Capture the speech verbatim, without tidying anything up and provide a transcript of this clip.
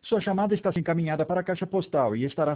Sua chamada está encaminhada para a caixa postal e estará